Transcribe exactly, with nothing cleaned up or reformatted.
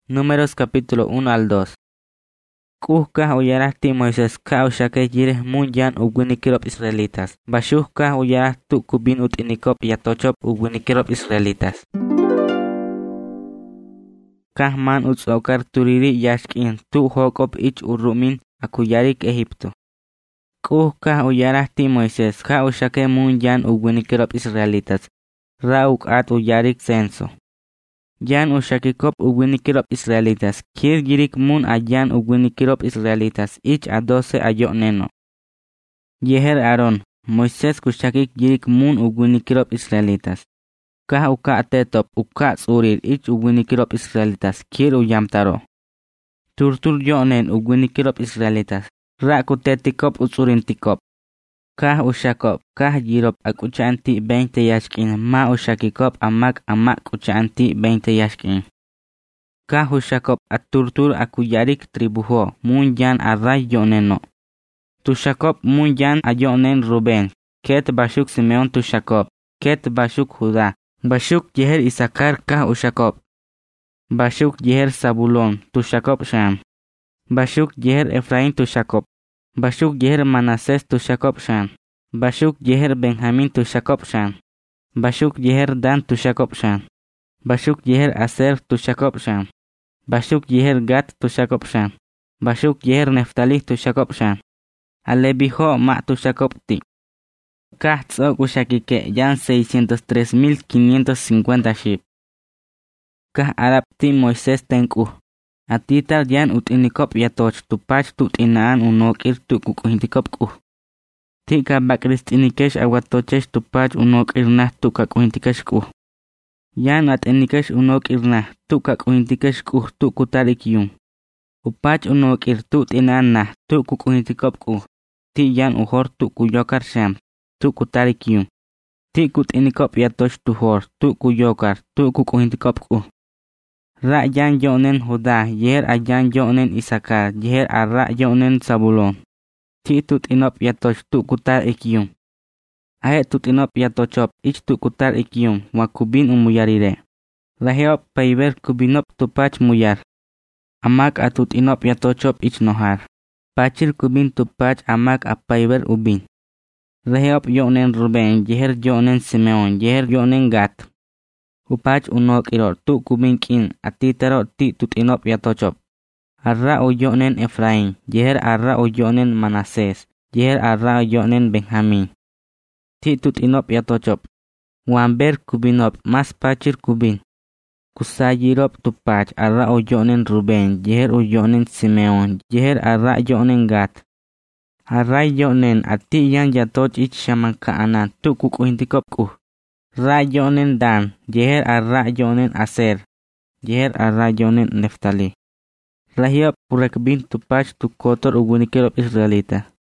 Números capítulo uno al dos. Kuhka uyarahti Moisés ka ushake jireh munyan ugwinikirop israelitas. Bashuhka uyarah tu kubin utinikop yatochop ugwinikirop israelitas. Kahman utsokar turiri yashkin tu hokop ich urumin akuyarik Egipto. Kuhka uyarahti Moisés ka ushake munyan ugwinikirop israelitas. Rauk at uyarik censo. Yan ushakikop ugwinikirop israelitas. Kir girik mun ayan ugwinikirop israelitas. Ich a doce ayo neno. Yeher Aaron. Moisés kushakik girik mun ugwinikirop israelitas. Kah uka tetop uka tsurir ich ugwinikirop israelitas. Kir uyamtaro. Turtur yonen ugwinikirop israelitas. Ra kutetikop utsurintikop. Kah ushakop, kah jirop ak ucanti veinte yashkin, ma ushakikop amak amak ucanti veinte yashkin. Kah ushakop at turtur akuyarik tribuho, munyan array yoneno. Tushakop munyan ayonen Ruben, ket bashuk Simeon tushakop, ket bashuk Judá, bashuk yeher Isakar kah ushakop. Bashuk yeher Sabulon, tushakop Sham. Bashuk yeher Efraín tushakop. Bashuk yeher Manasés tushakop shan. Bashuk yeher Benjamín tushakop shan. Bashuk yeher Dan tushakop shan. Bashuk yeher Aser tushakop shan. Bashuk yeher Gat tushakop shan. Bashuk yeher Neftali tushakop shan. Alebijo ma tushakop ti. Kah tzok ushakike yan seiscientos tres mil quinientos cincuenta ship. Kah arapti Moisés tenku. Atitar yan utinikop yatoch tupach tutinaan unokir tukukuhintikop kuh. Tika bakristinikesh awatochesh tupach unokir nah tukakuhintikesh kuh. Yan atinikesh unokir nah tukakuhintikesh kuh tukutarikyum. Upach unokir tutinaan nah tukukuhintikop kuh. Ti yan uhor tukuyokar sham tukutarikyum. Ti kutinikop yatoch tuhor tukuyokar tukukuhintikop kuh. Ra yan yonen Judá, yeher ayan yonen Isakar, yeher arra yonen Zabulon. Ti tutinop yatoch tukutar ikyum. Ahe tutinop yatochop ich tukutar ikyum, wakubin umuyarire. Raheop paiber kubinop tupach muyar. Amak atutinop yatochop ich nohar. Pachir kubin tupach amak apaiber ubin. Raheop yonen Ruben, yeher yonen Simeon, yeher yonen Gat. Upach unok iror tu kubinkin atitero ti tutinop yatochop. Arra uyonen Efraín, yeher arra uyonen Manasés, yeher arra uyonen Benjamín. Ti tutinop yatochop. Wamber kubinop mas pachir kubin. Kusayirop tupach arra uyonen Ruben, yeher uyonen Simeon, yeher arra uyonen Gat. Arra uyonen ati yan yatoch ich shamankaana tu kukuhintikop kuh. Ra yonen Dan, yeher arra yonen Aser, yeher arra yonen Neftali. Rahiop purekbin tupach tu kotor ugwinikirop Israelita.